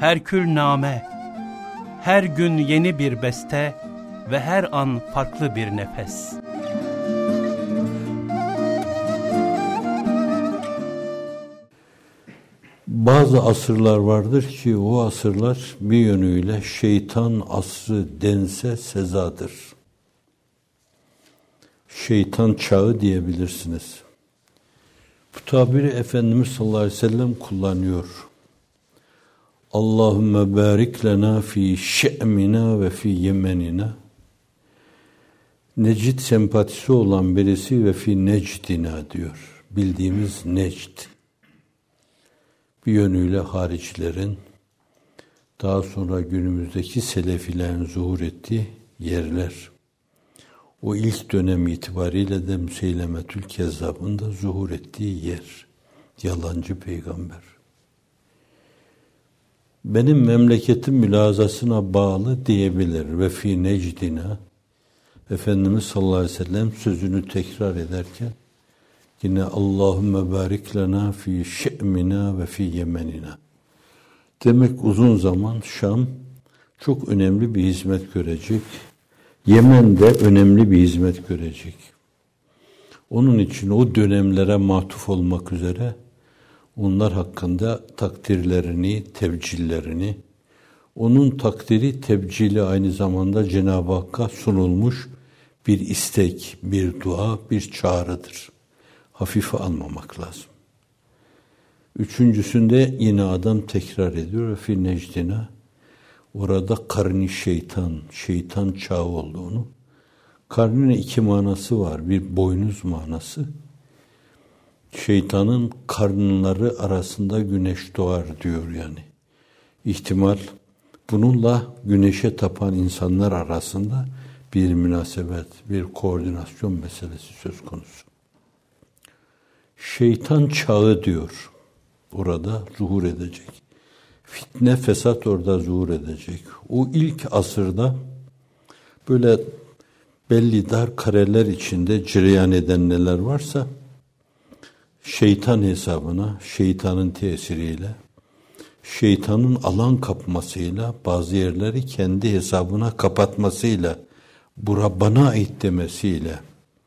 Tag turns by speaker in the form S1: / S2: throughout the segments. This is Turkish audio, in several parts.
S1: herkülname, her gün yeni bir beste ve her an farklı bir nefes.
S2: Bazı asırlar vardır ki o asırlar bir yönüyle şeytan asrı dense sezadır. Şeytan çağı diyebilirsiniz. Bu tabiri Efendimiz sallallahu aleyhi ve sellem kullanıyor. Allahümme barik lena fi şe'mina ve fi yemenina. Necd sempatisi olan birisi ve fi necdina diyor. Bildiğimiz Necd. Bir yönüyle haricilerin, daha sonra günümüzdeki selefilerin zuhur ettiği yerler. O ilk dönem itibariyle de Müseylemetül Kezzab'ın da zuhur ettiği yer. Yalancı peygamber. Benim memleketim mülazasına bağlı diyebilir. Ve fi necdina, Efendimiz sallallahu aleyhi ve sellem sözünü tekrar ederken, yine Allahümme barik lena fi şe'mina ve fi yemenina. Demek uzun zaman Şam çok önemli bir hizmet görecek. Yemen de önemli bir hizmet görecek. Onun için o dönemlere matuf olmak üzere onlar hakkında takdirlerini, tevcillerini, onun takdiri, tevcili aynı zamanda Cenab-ı Hakk'a sunulmuş bir istek, bir dua, bir çağrıdır. Hafife almamak lazım. Üçüncüsünde yine adam tekrar ediyor. Fi necdina. Orada karni şeytan, şeytan çağı olduğunu. Karnine iki manası var. Bir boynuz manası. Şeytanın karnları arasında güneş doğar diyor yani. İhtimal bununla güneşe tapan insanlar arasında bir münasebet, bir koordinasyon meselesi söz konusu. Şeytan çağı diyor. Orada zuhur edecek. Fitne, fesat orada zuhur edecek. O ilk asırda böyle belli dar kareler içinde cereyan eden neler varsa şeytan hesabına, şeytanın tesiriyle, şeytanın alan kapmasıyla, bazı yerleri kendi hesabına kapatmasıyla, bura bana ait demesiyle,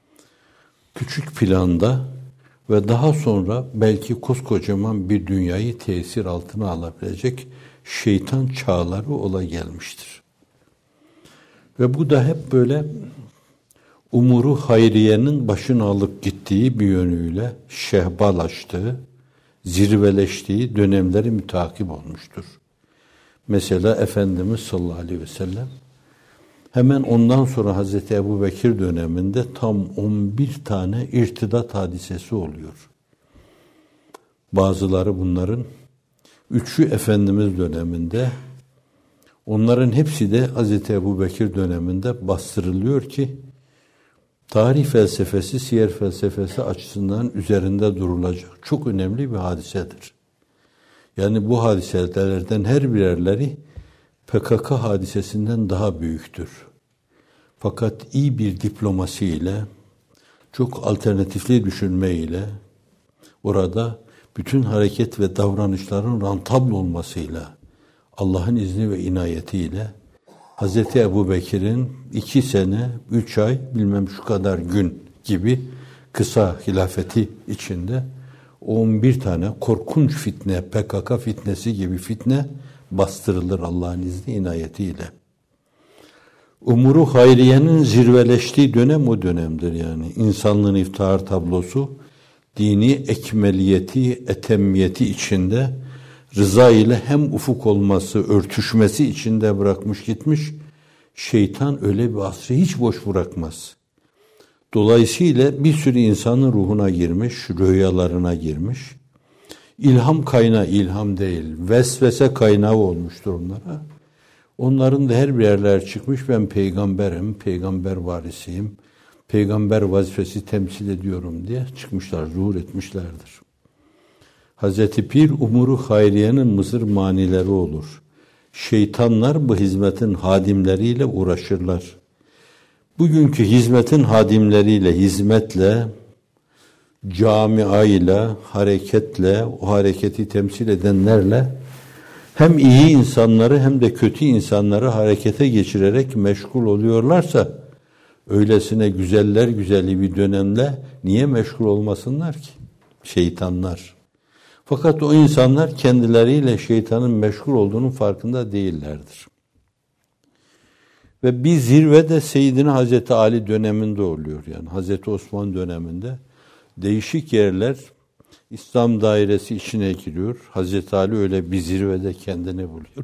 S2: küçük planda ve daha sonra belki koskocaman bir dünyayı tesir altına alabilecek şeytan çağları ola gelmiştir. Ve bu da hep böyle umuru hayriyenin başını alıp gittiği bir yönüyle şehbalaştığı, zirveleştiği dönemleri mütakip olmuştur. Mesela Efendimiz sallallahu aleyhi ve sellem hemen ondan sonra Hazreti Ebubekir döneminde tam 11 tane irtidat hadisesi oluyor. Bazıları bunların 3'ü Efendimiz döneminde, onların hepsi de Hazreti Ebubekir döneminde bastırılıyor ki tarih felsefesi, siyer felsefesi açısından üzerinde durulacak çok önemli bir hadisedir. Yani bu hadiselerden her birerleri PKK hadisesinden daha büyüktür. Fakat iyi bir diplomasiyle, çok alternatifli düşünmeyle, orada bütün hareket ve davranışların rantabl olmasıyla, Allah'ın izni ve inayetiyle, Hz. Ebubekir'in 2 sene, 3 ay, bilmem şu kadar gün gibi kısa hilafeti içinde 11 tane korkunç fitne, PKK fitnesi gibi fitne bastırılır Allah'ın izni inayetiyle. Umuru hayriyenin zirveleştiği dönem o dönemdir yani. İnsanlığın iftihar tablosu, dini ekmeliyeti, etemmiyeti içinde rıza ile hem ufuk olması, örtüşmesi içinde bırakmış gitmiş. Şeytan öyle bir asrı hiç boş bırakmaz. Dolayısıyla bir sürü insanın ruhuna girmiş, rüyalarına girmiş. İlham kaynağı ilham değil, vesvese kaynağı olmuştur onlara. Onların da her bir yerler çıkmış, ben peygamberim, peygamber varisiyim, peygamber vazifesi temsil ediyorum diye çıkmışlar, zuhur etmişlerdir. Hazreti Pir umuru hayriyenin mısır manileri olur. Şeytanlar bu hizmetin hadimleriyle uğraşırlar. Bugünkü hizmetin hadimleriyle, hizmetle, camiayla, hareketle, o hareketi temsil edenlerle hem iyi insanları hem de kötü insanları harekete geçirerek meşgul oluyorlarsa, öylesine güzeller güzeli bir dönemle niye meşgul olmasınlar ki? Şeytanlar. Fakat o insanlar kendileriyle şeytanın meşgul olduğunun farkında değillerdir. Ve bir zirvede Seyyidina Hazreti Ali döneminde oluyor. Yani Hazreti Osman döneminde değişik yerler İslam dairesi içine giriyor. Hazreti Ali öyle bir zirvede kendini buluyor.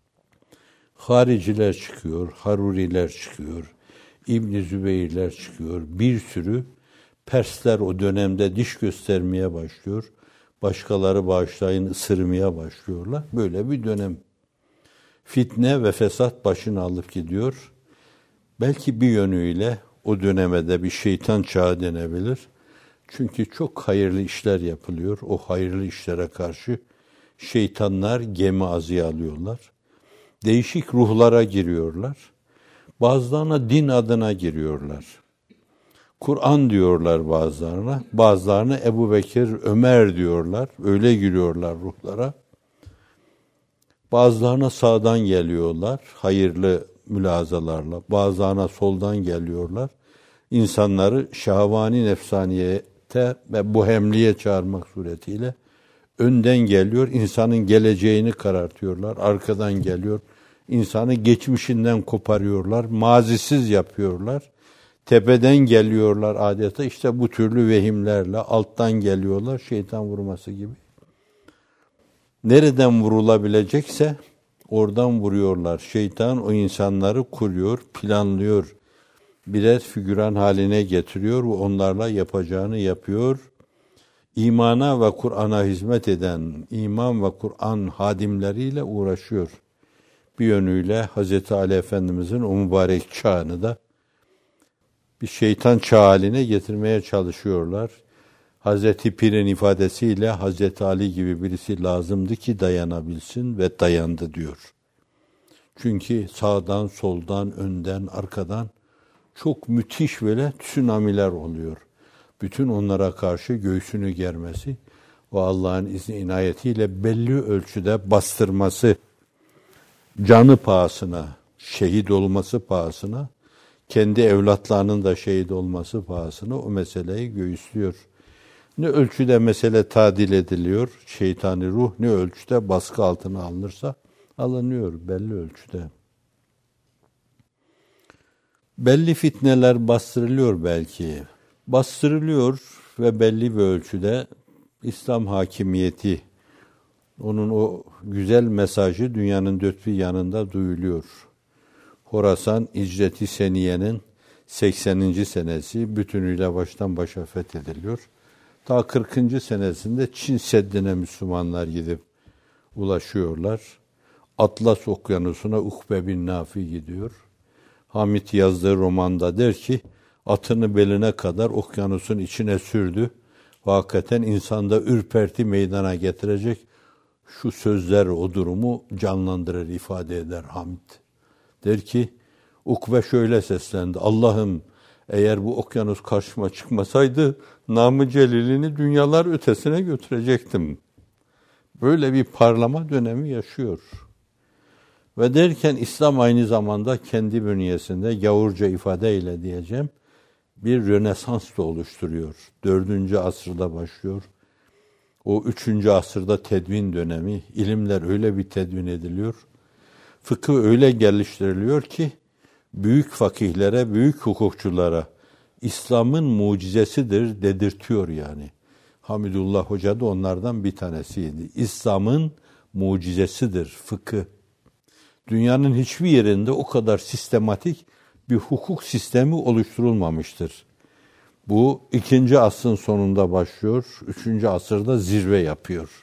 S2: Hariciler çıkıyor, Haruriler çıkıyor, İbn Zübeyirler çıkıyor. Bir sürü Persler o dönemde diş göstermeye başlıyor. Başkaları bağışlayın ısırmaya başlıyorlar. Böyle bir dönem. Fitne ve fesat başını alıp gidiyor. Belki bir yönüyle o döneme de bir şeytan çağı denebilir. Çünkü çok hayırlı işler yapılıyor. O hayırlı işlere karşı şeytanlar gemi azıya alıyorlar. Değişik ruhlara giriyorlar. Bazılarına din adına giriyorlar. Kur'an diyorlar bazılarına. Bazılarına Ebu Bekir, Ömer diyorlar. Öyle giriyorlar ruhlara. Bazılarına sağdan geliyorlar. Hayırlı mülazalarla. Bazılarına soldan geliyorlar. İnsanları şahvani nefsaniyete ve bohemliğe çağırmak suretiyle önden geliyor. İnsanın geleceğini karartıyorlar. Arkadan geliyor. İnsanı geçmişinden koparıyorlar. Mazisiz yapıyorlar. Tepeden geliyorlar adeta. İşte bu türlü vehimlerle alttan geliyorlar. Şeytan vurması gibi. Nereden vurulabilecekse oradan vuruyorlar. Şeytan o insanları kuruyor, planlıyor. Birer figüran haline getiriyor ve onlarla yapacağını yapıyor. İmana ve Kur'an'a hizmet eden iman ve Kur'an hadimleriyle uğraşıyor. Bir yönüyle Hazreti Ali Efendimizin o mübarek çağını da bir şeytan çağı haline getirmeye çalışıyorlar. Hazreti Pir'in ifadesiyle Hazreti Ali gibi birisi lazımdı ki dayanabilsin ve dayandı diyor. Çünkü sağdan, soldan, önden, arkadan çok müthiş böyle tsunamiler oluyor. Bütün onlara karşı göğsünü germesi ve Allah'ın izni inayetiyle belli ölçüde bastırması, canı pahasına, şehit olması pahasına, kendi evlatlarının da şehit olması pahasına o meseleyi göğüslüyor. Ne ölçüde mesele tadil ediliyor, şeytani ruh ne ölçüde baskı altına alınırsa alınıyor belli ölçüde. Belli fitneler bastırılıyor belki. Bastırılıyor ve belli bir ölçüde İslam hakimiyeti, onun o güzel mesajı dünyanın dört bir yanında duyuluyor. Horasan İcret-i Seniye'nin 80. senesi bütünüyle baştan başa fethediliyor. Ta 40. senesinde Çin Seddi'ne Müslümanlar gidip ulaşıyorlar. Atlas Okyanusu'na Ukbe bin Nafi gidiyor. Hamit yazdığı romanda der ki, atını beline kadar okyanusun içine sürdü. Hakikaten insanda ürperti meydana getirecek şu sözler o durumu canlandırır, ifade eder Hamit. Der ki, Ukbe şöyle seslendi, Allah'ım eğer bu okyanus karşıma çıkmasaydı, namı celilini dünyalar ötesine götürecektim. Böyle bir parlama dönemi yaşıyor. Ve derken İslam aynı zamanda kendi bünyesinde gavurca ifadeyle diyeceğim, bir Rönesans da oluşturuyor. 4. asırda başlıyor. O 3. asırda tedvin dönemi, ilimler öyle bir tedvin ediliyor. Fıkıh öyle geliştiriliyor ki, büyük fakihlere, büyük hukukçulara İslam'ın mucizesidir dedirtiyor yani. Hamidullah Hoca da onlardan bir tanesiydi. İslam'ın mucizesidir fıkıh. Dünyanın hiçbir yerinde o kadar sistematik bir hukuk sistemi oluşturulmamıştır. Bu 2. asrın sonunda başlıyor, 3. asırda zirve yapıyor.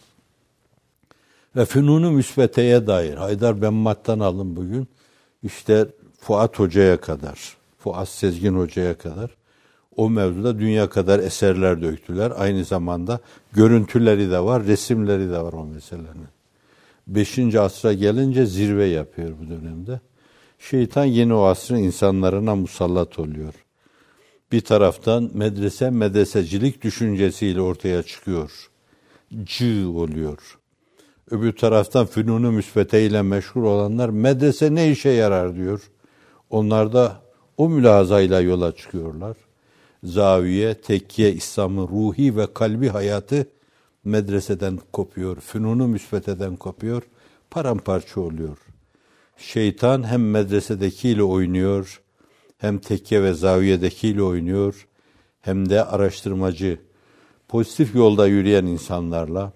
S2: Ve fünun-u müsbeteye dair, Haydar Benmat'tan alın bugün, işte Fuat Hoca'ya kadar, Fuat Sezgin Hoca'ya kadar o mevzuda dünya kadar eserler döktüler. Aynı zamanda görüntüleri de var, resimleri de var o meselenin. 5. asra gelince zirve yapıyor bu dönemde. Şeytan yeni o asrın insanlarına musallat oluyor. Bir taraftan medresecilik düşüncesiyle ortaya çıkıyor. Cı oluyor. Öbür taraftan fünun-u müsbete ile meşgul olanlar medrese ne işe yarar diyor. Onlar da o mülahazayla yola çıkıyorlar. Zaviye, tekkiye, İslam'ın ruhi ve kalbi hayatı medreseden kopuyor. Fünun-u müsbeteden kopuyor. Paramparça oluyor. Şeytan hem medresedekiyle oynuyor, hem tekke ve zaviyedekiyle oynuyor, hem de araştırmacı, pozitif yolda yürüyen insanlarla,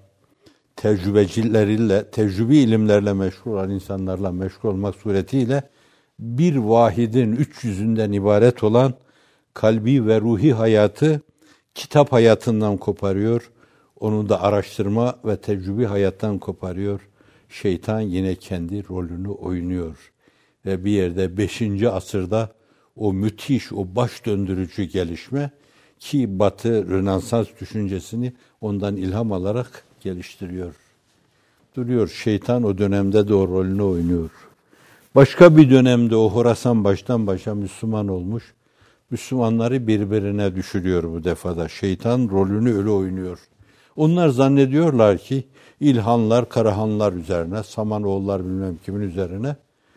S2: tecrübecileriyle, tecrübi ilimlerle meşgul olan insanlarla meşgul olmak suretiyle bir vahidin 300'ünden ibaret olan kalbi ve ruhi hayatı kitap hayatından koparıyor. Onu da araştırma ve tecrübi hayattan koparıyor. Şeytan yine kendi rolünü oynuyor. Ve bir yerde 5. asırda o müthiş, o baş döndürücü gelişme ki Batı Rönesans düşüncesini ondan ilham alarak geliştiriyor. Duruyor. Şeytan o dönemde de o rolünü oynuyor. Başka bir dönemde o Horasan baştan başa Müslüman olmuş. Müslümanları birbirine düşürüyor bu defada. Şeytan rolünü öyle oynuyor. Onlar zannediyorlar ki İlhanlar, Karahanlar üzerine, Samanoğullar bilmem kimin üzerine.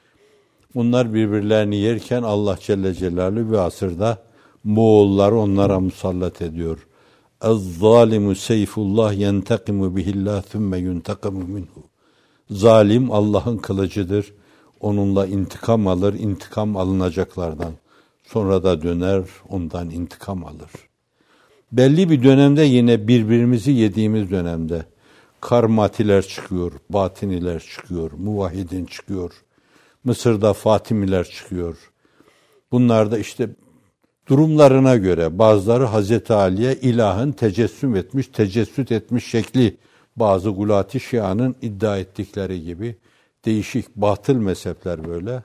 S2: Onlar birbirlerini yerken Allah Celle Celaluhu bir asırda Moğolları onlara musallat ediyor. Ez-zalimu seyfullah yentekimu bihillah thümme yuntakamu minhu. Zalim Allah'ın kılıcıdır. Onunla intikam alır, intikam alınacaklardan. Sonra da döner, ondan intikam alır. Belli bir dönemde yine birbirimizi yediğimiz dönemde Karmatiler çıkıyor, Batiniler çıkıyor, Muvahhidin çıkıyor. Mısır'da Fatimiler çıkıyor. Bunlar da işte durumlarına göre bazıları Hazreti Ali'ye ilahın tecessüm etmiş, tecessüt etmiş şekli, bazı Gulat-ı Şia'nın iddia ettikleri gibi değişik batıl mezhepler böyle.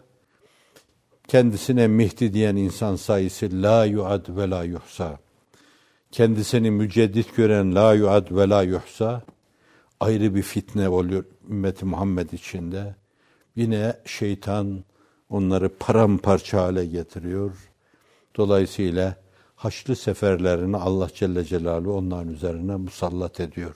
S2: Kendisine Mehdi diyen insan sayısı la yuad ve la yuhsa. Kendisini müceddit gören la yuad ve la yuhsa ayrı bir fitne oluyor ümmeti Muhammed içinde. Yine şeytan onları paramparça hale getiriyor. Dolayısıyla Haçlı seferlerini Allah Celle Celaluhu onların üzerine musallat ediyor.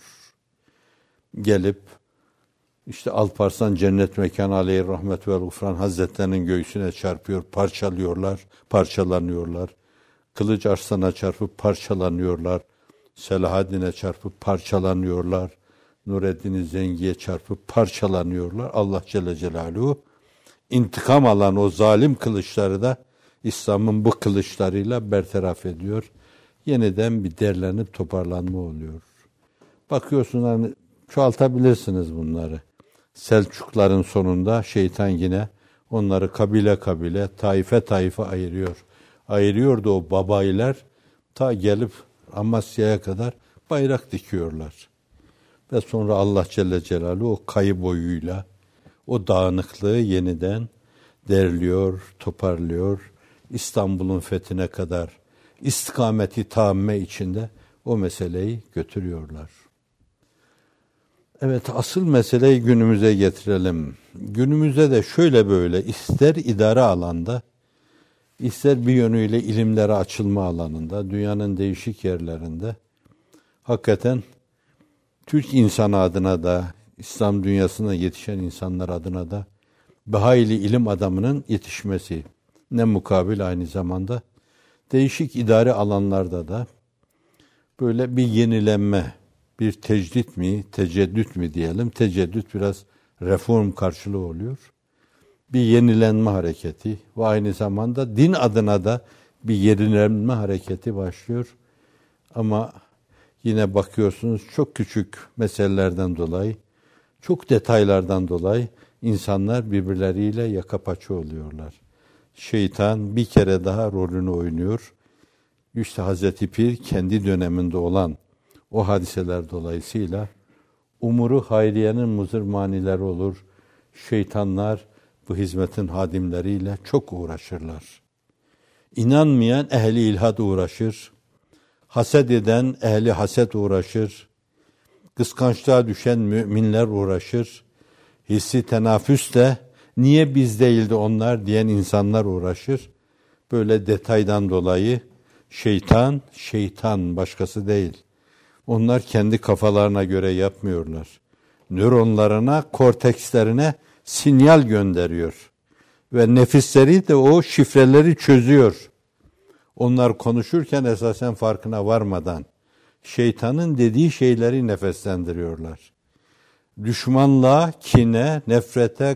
S2: Gelip işte Alparslan Cennet Mekanı Aleyhi Rahmet ve Gufran Hazretlerinin göğsüne çarpıyor, parçalanıyorlar. Kılıç Arslan'a çarpıp parçalanıyorlar. Selahaddin'e çarpıp parçalanıyorlar. Nureddin Zengi'ye çarpıp parçalanıyorlar. Allah Celle Celaluhu intikam alan o zalim kılıçları da İslam'ın bu kılıçlarıyla bertaraf ediyor. Yeniden bir derlenip toparlanma oluyor. Bakıyorsun hani çoğaltabilirsiniz bunları. Selçukların sonunda şeytan yine onları kabile kabile, taife taife ayırıyor. Ayırıyordu o babayiler ta gelip Amasya'ya kadar bayrak dikiyorlar. Ve sonra Allah Celle Celaluhu o kayı boyuyla o dağınıklığı yeniden derliyor, toparlıyor. İstanbul'un fethine kadar istikameti tamme içinde o meseleyi götürüyorlar. Evet, asıl meseleyi günümüze getirelim. Günümüzde de şöyle böyle ister idare alanda, ister bir yönüyle ilimlere açılma alanında, dünyanın değişik yerlerinde hakikaten Türk insanı adına da, İslam dünyasına yetişen insanlar adına da bahayli ilim adamının yetişmesi ne mukabil aynı zamanda değişik idare alanlarda da böyle bir yenilenme, bir tecdit mi, teceddüt mi diyelim. Teceddüt biraz reform karşılığı oluyor. Bir yenilenme hareketi ve aynı zamanda din adına da bir yenilenme hareketi başlıyor. Ama yine bakıyorsunuz çok küçük meselelerden dolayı, çok detaylardan dolayı insanlar birbirleriyle yaka paça oluyorlar. Şeytan bir kere daha rolünü oynuyor. İşte Hazreti Pir kendi döneminde olan o hadiseler dolayısıyla umuru hayriyenin muzır manileri olur. Şeytanlar bu hizmetin hadimleriyle çok uğraşırlar. İnanmayan ehli ilhad uğraşır. Haset eden ehli haset uğraşır. Kıskançlığa düşen müminler uğraşır. Hissi tenafüsle niye biz değildi onlar diyen insanlar uğraşır. Böyle detaydan dolayı şeytan başkası değil. Onlar kendi kafalarına göre yapmıyorlar. nöronlarına, kortekslerine sinyal gönderiyor. Ve nefisleri de o şifreleri çözüyor. Onlar konuşurken esasen farkına varmadan şeytanın dediği şeyleri nefeslendiriyorlar. Düşmanlığa, kine, nefrete,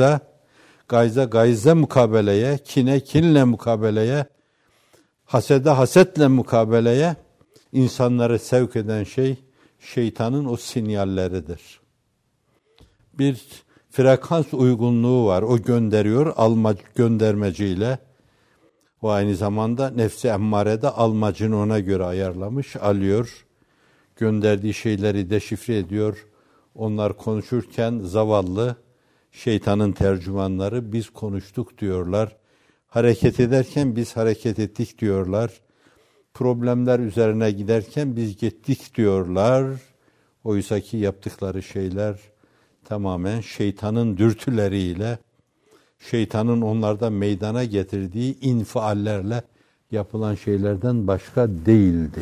S2: gayza mukabeleye, kine kinle mukabeleye, hasede hasetle mukabeleye insanları sevk eden şey şeytanın o sinyalleridir. Bir frekans uygunluğu var. O gönderiyor göndermeciyle. O aynı zamanda nefsi emmarede almacını ona göre ayarlamış, alıyor. Gönderdiği şeyleri deşifre ediyor. Onlar konuşurken zavallı şeytanın tercümanları biz konuştuk diyorlar. Hareket ederken biz hareket ettik diyorlar. Problemler üzerine giderken biz gittik diyorlar. Oysa ki yaptıkları şeyler tamamen şeytanın dürtüleriyle, şeytanın onlarda meydana getirdiği infiallerle yapılan şeylerden başka değildi.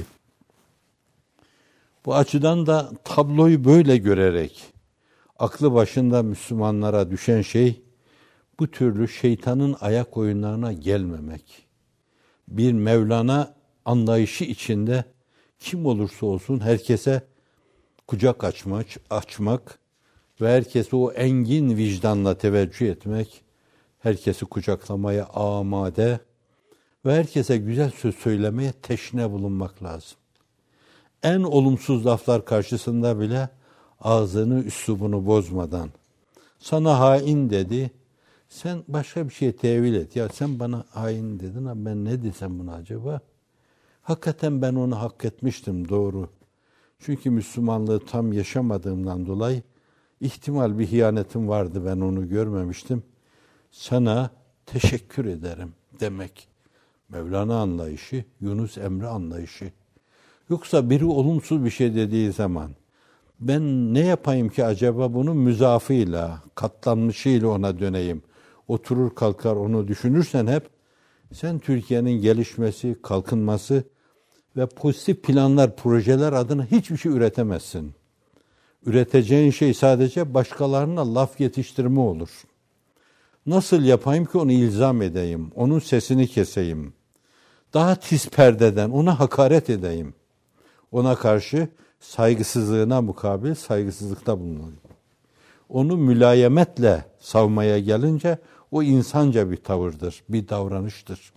S2: Bu açıdan da tabloyu böyle görerek, aklı başında Müslümanlara düşen şey, bu türlü şeytanın ayak oyunlarına gelmemek. Bir Mevlana anlayışı içinde kim olursa olsun herkese kucak açmak ve herkese o engin vicdanla teveccüh etmek, herkesi kucaklamaya amade ve herkese güzel söz söylemeye teşne bulunmak lazım. En olumsuz laflar karşısında bile ağzını, üslubunu bozmadan, sana hain dedi, sen başka bir şey tevil et. Ya sen bana hain dedin ama ben ne desem buna acaba? Hakikaten ben onu hak etmiştim, doğru. Çünkü Müslümanlığı tam yaşamadığımdan dolayı ihtimal bir hiyanetim vardı, ben onu görmemiştim. Sana teşekkür ederim demek. Mevlana anlayışı, Yunus Emre anlayışı. Yoksa biri olumsuz bir şey dediği zaman ben ne yapayım ki acaba bunun müzafıyla, katlanmışıyla ona döneyim. Oturur kalkar onu düşünürsen hep sen Türkiye'nin gelişmesi, kalkınması ve pozitif planlar, projeler adına hiçbir şey üretemezsin. Üreteceğin şey sadece başkalarına laf yetiştirme olur. Nasıl yapayım ki onu ilzam edeyim, onun sesini keseyim, daha tiz perdeden ona hakaret edeyim, ona karşı saygısızlığına mukabil saygısızlıkta bulunayım. Onu mülayemetle savmaya gelince o insanca bir tavırdır, bir davranıştır.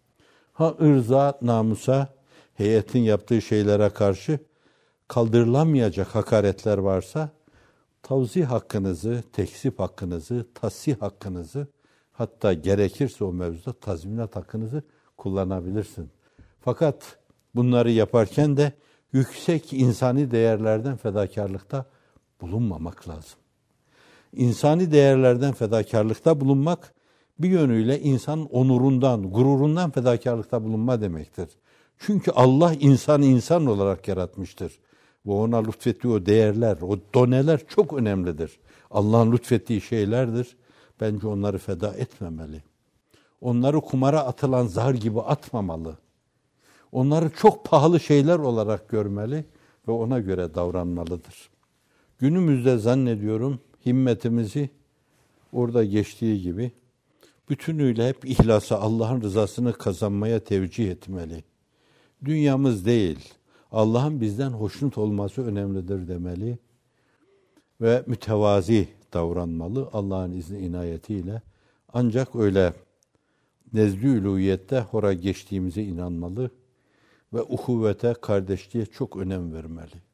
S2: Irza, namusa, heyetin yaptığı şeylere karşı kaldırılamayacak hakaretler varsa, tavzih hakkınızı, tekzip hakkınızı, tasih hakkınızı, hatta gerekirse o mevzuda tazminat hakkınızı kullanabilirsin. Fakat bunları yaparken de yüksek insani değerlerden fedakarlıkta bulunmamak lazım. İnsani değerlerden fedakarlıkta bulunmak, bir yönüyle insanın onurundan, gururundan fedakarlıkta bulunma demektir. Çünkü Allah insanı insan olarak yaratmıştır. Ve ona lütfettiği o değerler, o doneler çok önemlidir. Allah'ın lütfettiği şeylerdir. Bence onları feda etmemeli. Onları kumara atılan zar gibi atmamalı. Onları çok pahalı şeyler olarak görmeli ve ona göre davranmalıdır. Günümüzde zannediyorum himmetimizi orada geçtiği gibi bütünüyle hep ihlasa, Allah'ın rızasını kazanmaya tevcih etmeli. Dünyamız değil, Allah'ın bizden hoşnut olması önemlidir demeli ve mütevazi davranmalı Allah'ın izni inayetiyle. Ancak öyle nezd-i uluhiyette hora geçtiğimize inanmalı ve uhuvvete, kardeşliğe çok önem vermeli.